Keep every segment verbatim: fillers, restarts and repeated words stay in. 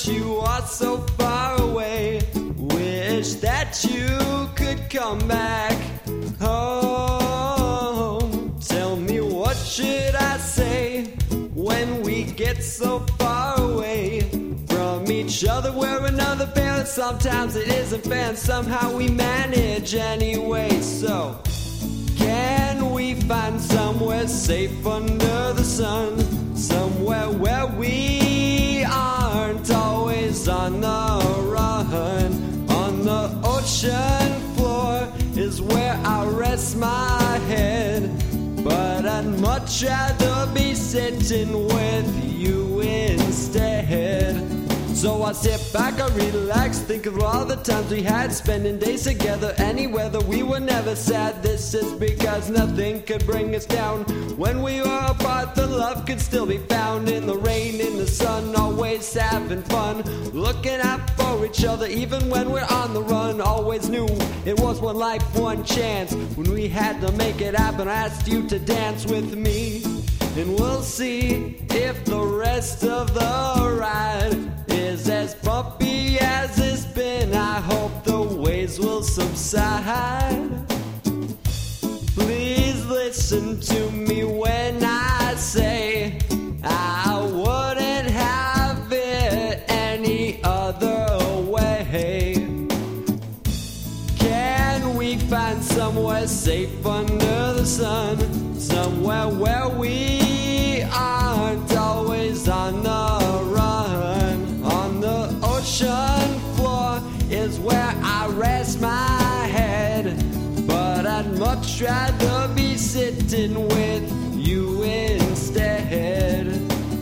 but you are so far away. Wish that you could come back home. Tell me, what should I say when we get so far away from each other? We're another pair, and sometimes it isn't fair, and somehow we manage anyway. So can we find somewhere safe under the sun? Somewhere where we aren't always on the run. On the ocean floor is where I rest my head, but I'd much rather be sitting with you instead. So I sit back, I relax, think of all the times we had, spending days together anywhere that we were never sad. This is because nothing could bring us down. When we were apart, the love could still be found. In the rain, in the sun, always having fun, looking out for each other even when we're on the run. Always knew it was one life, one chance. When we had to make it happen, I asked you to dance with me, and we'll see if the rest of the ride is as bumpy as it's been. I hope the waves will subside. Please listen to me when I say I wouldn't have it any other way. Can we find somewhere safe under the sun? Somewhere where we aren't always on the run. On the ocean floor is where I rest my head, but I'd much rather be sitting with you instead.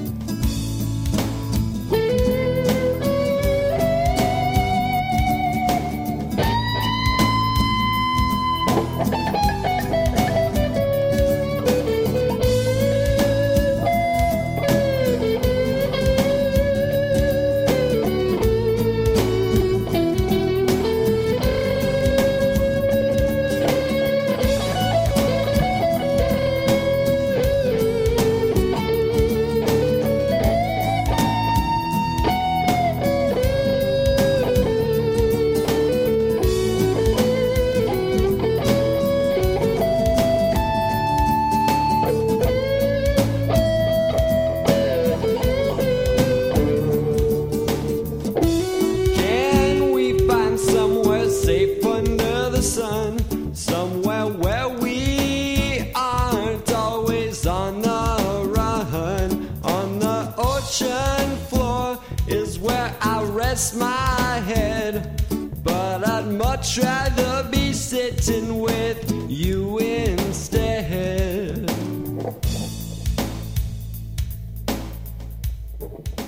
Somewhere where we aren't always on the run. On the ocean floor is where I rest my head, but I'd much rather be sitting with you instead.